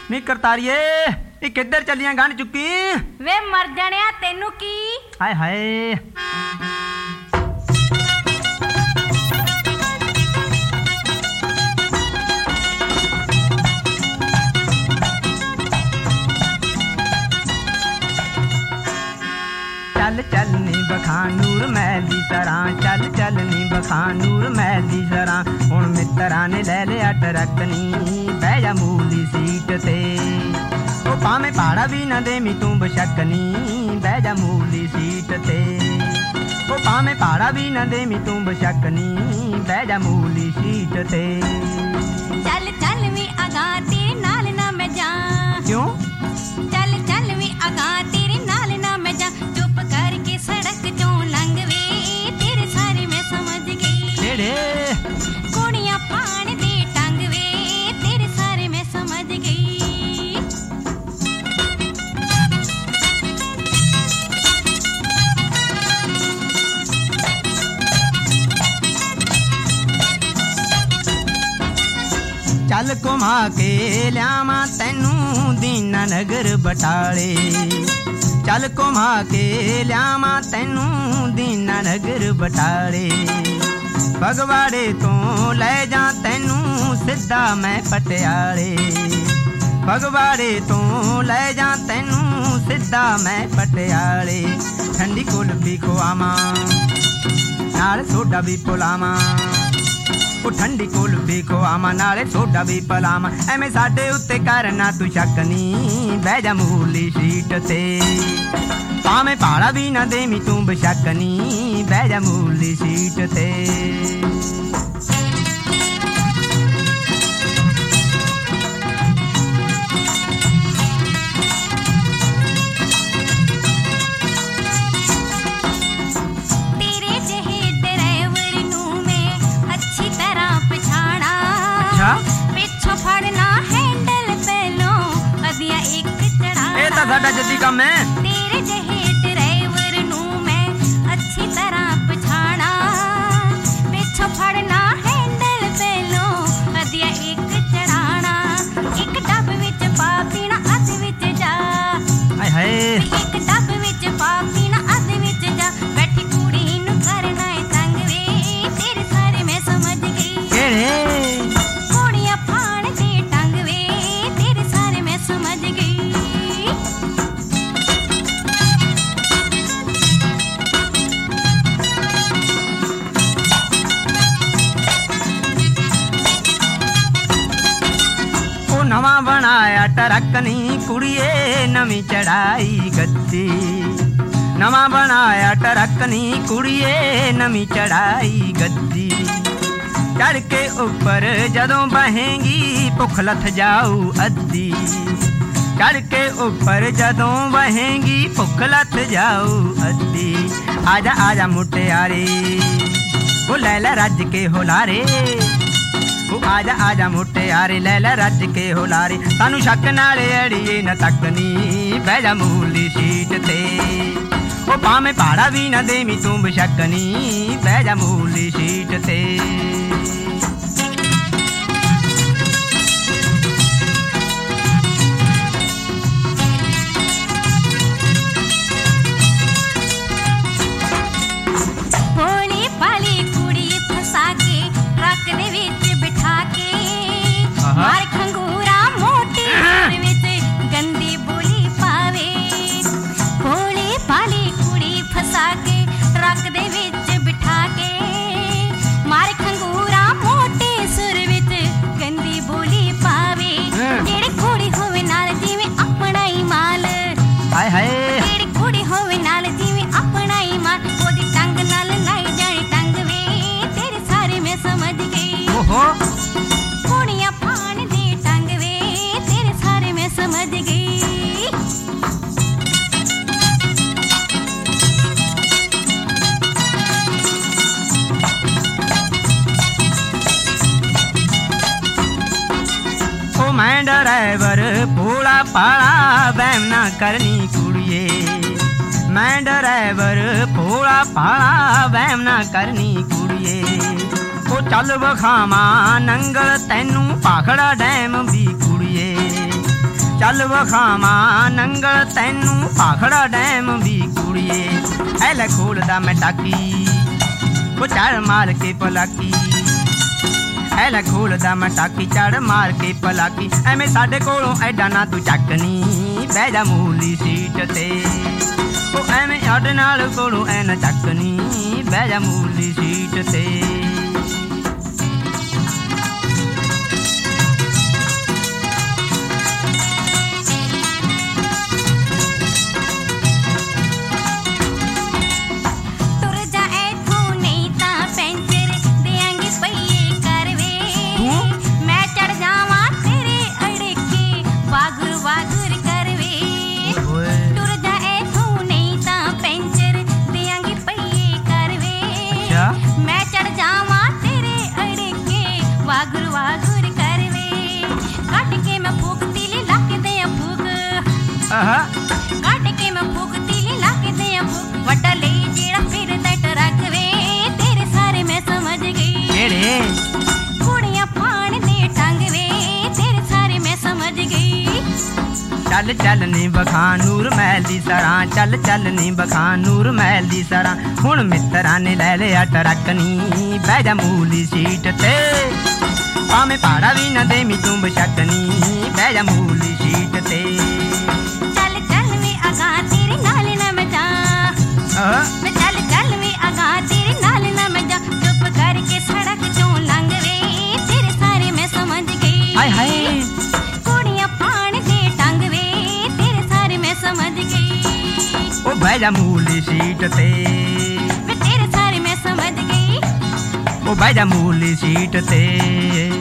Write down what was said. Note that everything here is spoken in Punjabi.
ਨੀ ਕਰਤਾਰੀਏ ਇਹ ਕਿੱਧਰ ਚੱਲੀਆਂ ਗੰਢ ਚੁੱਕੀ ਵੇ ਮਰ ਜਾਣਿਆ ਤੈਨੂੰ ਕੀ ਹਾਏ ਹਾਏ ਚੱਲ ਚੱਲ ਨੀ ਬਖਾਨ ਨੂਰ ਮਹਿਲ ਦੀ ਸਰਾਂ ਚੱਲ ਚੱਲ ਨੀ ਬਖਾਨ ਨੂਰ ਮਹਿਲ ਦੀ ਸਰਾਂ ਹੁਣ ਮਿੱਤਰਾਂ ਨੇ ਲੈ ਲਿਆ ਟਰੱਕ ਨੀ ਬਹਿ ਜਾ ਮੂਲੀ ਸੀਟ ਤੇ ਉਹ ਭਾਵੇਂ ਭਾੜਾ ਵੀ ਨਾ ਦੇਵੀਂ ਤੂੰ ਬਸ਼ੱਕ ਨੀ ਬਹਿ ਜਾ ਮੂਲੀ ਸੀਟ ਤੇ ਉਹ ਭਾਵੇਂ ਭਾੜਾ ਵੀ ਨਾ ਦੇਵੀਂ ਤੂੰ ਬਸ਼ੱਕ ਨੀ ਬਹਿ ਜਾ ਮੂਲੀ ਸੀਟ ਤੇ ਚੱਲ ਚੱਲ ਵੀ ਅਗਾ ਤੇਰੇ ਨਾਲ ਨਾ ਮੈਂ ਜਾ ਕਿਉਂ ਚੱਲ ਚੱਲ ਵੀ ਅਗਾ ਤੇਰੇ ਨਾਲ ਨਾ ਮੈਂ ਜਾ ਚੁੱਪ ਕਰਕੇ ਸੜਕ ਚੋਂ ਲੰਘ ਵੇ ਤੇਰੇ ਸਾਰੇ ਮੈਂ ਸਮਝ ਗਈ ਕਿਹੜੇ ਕੁੜੀਆਂ ਪਾਣ ਦੇ ਟੰਗ ਵੇ ਤੇਰੇ ਸਾਰੇ ਮੈਂ ਸਮਝ ਗਈ ਚੱਲ ਘੁਮਾ ਕੇ ਲਿਆਵਾਂ ਤੈਨੂੰ ਦੀਨਾ ਨਗਰ ਬਟਾਲੇ ਚੱਲ ਘੁਮਾ ਕੇ ਲਿਆਵਾਂ ਤੈਨੂੰ ਦੀਨਾ ਨਗਰ ਬਟਾਲੇ ਫਗਵਾੜੇ ਤੋਂ ਲੈ ਜਾ ਤੈਨੂੰ ਸਿੱਧਾ ਮੈਂ ਪਟਿਆਲੇ ਫਗਵਾੜੇ ਤੋਂ ਲੈ ਜਾ ਤੈਨੂੰ ਸਿੱਧਾ ਮੈਂ ਪਟਿਆਲੇ ਠੰਡੀ ਕੁਲਫੀ ਖਵਾਵਾਂ ਨਾਲ ਸੋਡਾ ਵੀ ਪਿਲਾਵਾਂ ਉਹ ਠੰਡੀ ਕੁਲਫੀ ਖਵਾਵਾਂ ਨਾਲੇ ਸੋਡਾ ਵੀ ਪਿਲਾਵਾਂ ਐਵੇਂ ਸਾਡੇ ਉੱਤੇ ਕਰਨਾ ਤੂੰ ਸ਼ੱਕ ਨੀ ਬਹਿ ਜਾ ਮੂਲੀ ਸੀਟ ਤੇ ਭਾਵੇਂ ਭਾੜਾ ਵੀ ਨਾ ਦੇਵੀਂ ਤੂੰ ਬਸ਼ੱਕ ਨੀ ਬਹਿ ਜਾ ਮੂਲੀ ਸੀਟ ਤੇ ਪਿੱਛੋਂ ਫੜਨਾ ਹੈਂਡਲ ਪਹਿਲੋਂ ਅਧਿਆ ਇੱਕ ਚੜਾ ਇਹ ਤਾਂ ਸਾਡਾ ਜੱਦੀ ਕੰਮ ਹੈ ਤੇਰੇ ਜਿਹੇ ਡਰਾਈਵਰ ਨੂੰ ਮੈਂ ਅੱਛੀ ਤਰ੍ਹਾਂ ਪਛਾਣਾ ਪਿੱਛੋਂ ਫੜਨਾ ਹੈਂਡਲ ਪਹਿਲੋਂ ਅਧਿਆ ਇੱਕ ਚੜਾਣਾ ਇੱਕ ਡੱਬ ਵਿੱਚ ਪਾ ਪੀਣਾ ਅੱਧ ਵਿੱਚ ਜਾ ਹਾਏ ਹਾਏ ਇੱਕ ਡੱਬ ਵਿੱਚ ਪਾ ਪੀਣਾ ਅੱਧ ਵਿੱਚ ਜਾ ਬੈਠੀ ਕੁੜੀ ਨੂੰ ਕਰਨਾ ਏ ਤੰਗ ਵੇ ਤੇਰੇ ਸਾਰੇ ਮੈਂ ਸਮਝ ਗਈ ਕਿਹੜੇ ਨਵਾਂ ਬਣਾਇਆ ਟਰੱਕ ਨੀ ਕੁੜੀਏ ਨਵੀਂ ਚੜਾਈ ਗੱਦੀ ਨਵਾਂ ਬਣਾਇਆ ਟਰੱਕ ਨੀ ਕੁੜੀਏ ਨਵੀਂ ਚੜਾਈ ਗੱਦੀ ਚੜ ਕੇ ਉੱਪਰ ਜਦੋਂ ਬਹੇਂਗੀ ਭੁੱਖ ਲੱਥ ਜਾਊ ਅੱਧੀ ਚੜ ਕੇ ਉੱਪਰ ਜਦੋਂ ਬਹੇਂਗੀ ਭੁੱਖ ਲੱਥ ਜਾਊ ਅੱਧੀ ਆਜਾ ਆਜਾ ਮੁਟਿਆਰੇ ਉਹ ਲੈ ਲੈ ਰੱਜ ਕੇ ਹੁਲਾਰੇ ਉਹ ਆਜਾ ਆਜਾ ਮੁਟਿਆਰੇ ਲੈ ਲੈ ਰੱਜ ਕੇ ਹੁਲਾਰੇ ਸਾਨੂੰ ਸ਼ੱਕ ਨਾਲ ਅੜੀਏ ਨਾ ਤੱਕਨੀ ਬਹਿ ਜਾ ਮੂਲੀ ਸੀਟ ਤੇ ਉਹ ਭਾਵੇਂ ਭਾੜਾ ਵੀ ਨਾ ਦੇਵੀਂ ਤੂੰ ਬਸ਼ੱਕ ਨੀ ਬਹਿ ਜਾ ਮੂਲੀ ਸੀਟ ਤੇ ਭੋਲੀ ਭਾਲੀ ਕੁੜੀ ਫਸਾ ਕੇ ਟਰੱਕ ਦੇ ਵਿੱਚ ਬਿਠਾ ਕੇ ਮਾਰ ਖੰਗੂਰਾ ਮੋਟੀ ਸਿਰ ਵਿੱਚ ਗੰਦੀ ਬੋਲੀ ਪਾਵੇ ਭੋਲੀ ਭਾਲੀ ਕੁੜੀ ਫਸਾ ਕੇ ਟਰੱਕ ਦੇ ਵਿੱਚ ਬਿਠਾ ਕੇ ਮਾਰ ਖੰਗੂਰਾ ਮੋਟੀ ਸਿਰ ਵਿੱਚ ਗੰਦੀ ਬੋਲੀ ਪਾਵੇ ਜਿਹੜੀ ਕੁੜੀ ਹੋਵੇ ਨਾਲ ਜਿਵੇਂ ਆਪਣਾ ਹੀ ਮਾਲ ਹਾਏ ਹਾਏ ਜਿਹੜੀ ਕੁੜੀ ਹੋਵੇ ਨਾਲ ਜਿਵੇਂ ਆਪਣਾ ਹੀ ਮਾਲ ਉਹਦੀ ਟੰਗ ਨਾਲ ਲਾਈ ਜਾਣੀ ਟੰਗ ਵੇ ਤੇਰੇ ਸਾਰੇ ਮੈਂ ਸਮਝ ਗਈ ਓਹੋ ਕੁੜੀਆਂ ਪਾਣ ਦੇ ਟੰਗ ਵੇ ਤੇਰੇ ਸਾਰੇ ਮੈਂ ਸਮਝ ਗਈ ਉਹ ਮੈਂ ਡਰਾਈਵਰ ਭੋਲਾ ਭਾਲਾ ਵਹਿਮ ਨਾ ਕਰਨੀ ਕੁੜੀਏ ਮੈਂ ਡਰਾਈਵਰ ਭੋਲਾ ਭਾਲਾ ਵਹਿਮ ਨਾ ਕਰਨੀ ਕੁੜੀਏ ਉਹ ਚੱਲ ਵਿਖਾਵਾਂ ਨੰਗਲ ਤੈਨੂੰ ਭਾਖੜਾ ਡੈਮ ਵੀ ਕੁੜੀਏ ਚੱਲ ਵਖਾਵਾਂ ਨੰਗਲ ਤੈਨੂੰ ਭਾਖੜਾ ਡੈਮ ਵੀ ਕੁੜੀਏ ਐ ਲੈ ਖੋਲਦਾ ਮੈਂ ਟਾਕੀ ਉਹ ਚੜ ਮਾਰ ਕੇ ਪਲਾਕੀ ਐ ਲੈ ਖੋਲਦਾ ਮੈਂ ਟਾਕੀ ਚੜ ਮਾਰ ਕੇ ਪਲਾਕੀ ਐਵੇਂ ਸਾਡੇ ਕੋਲੋਂ ਐਡਾ ਨਾ ਤੂੰ ਚੱਕਨੀ ਬਹਿ ਜਾ ਮੂਲੀ ਸੀਟ ਤੇ ਉਹ ਐਵੇਂ ਸਾਡੇ ਨਾਲ ਕੋਲੋਂ ਐ ਨਾ ਚੱਕਨੀ ਬਹਿ ਜਾ ਮੂਲੀ ਸੀਟ ਤੇ मैं चढ़ जावा तेरे अड़े के वागुर वागुर करवे काट के मैं फूक तीली लाके दे फूक काट के मैं फूक तीली लाके दे फूक वड्डा ले जेड़ा फिर दट रखवे तेरे सारे मैं समझ गई केड़े कुड़ियां पान दे टंगवे तेरे सारे मैं समझ गई ਚੱਲ ਚੱਲ ਨੀ ਬਖਾ ਨੂਰ ਮਹਿਲ ਦੀ ਸਰਾਂ ਚੱਲ ਚੱਲ ਨੀ ਬਖਾ ਨੂਰ ਮਹਿਲ ਦੀ ਸਰਾਂ ਹੁਣ ਮਿੱਤਰਾਂ ਨੇ ਲੈ ਲਿਆ ਟਰੱਕਨੀ ਬਹਿ ਜਾ ਮੂਲੀ ਸੀਟ ਤੇ ਭਾਵੇਂ ਭਾੜਾ ਵੀ ਨਾ ਦੇਵੀਂ ਤੂੰ ਬਸ਼ਕਨੀ ਬਹਿ ਜਾ ਮੂਲੀ ਸੀਟ ਤੇ ਚੱਲ ਚੱਲ ਵੇ ਅਗਾ ਤੇਰੇ ਨਾਲ ਨਾ ਮੈਂ ਜਾ ਮੈਂ ਚੱਲ ਚੱਲ ਵੇ ਅਗਾ ਤੇਰੇ ਨਾਲ ਨਾ ਮੈਂ ਜਾ ਚੁੱਪ ਕਰਕੇ ਸੜਕ ਚੋਂ ਲੰਘ ਵੇ ਤੇਰੇ ਸਾਰੇ ਮੈਂ ਸਮਝ ਗਈ ਹਾਏ ਹਾਏ समझ गई ओ बह जा मूली सीट ते मैं तेरे सारे मैं समझ गई ओ बह जा मूली सीट ते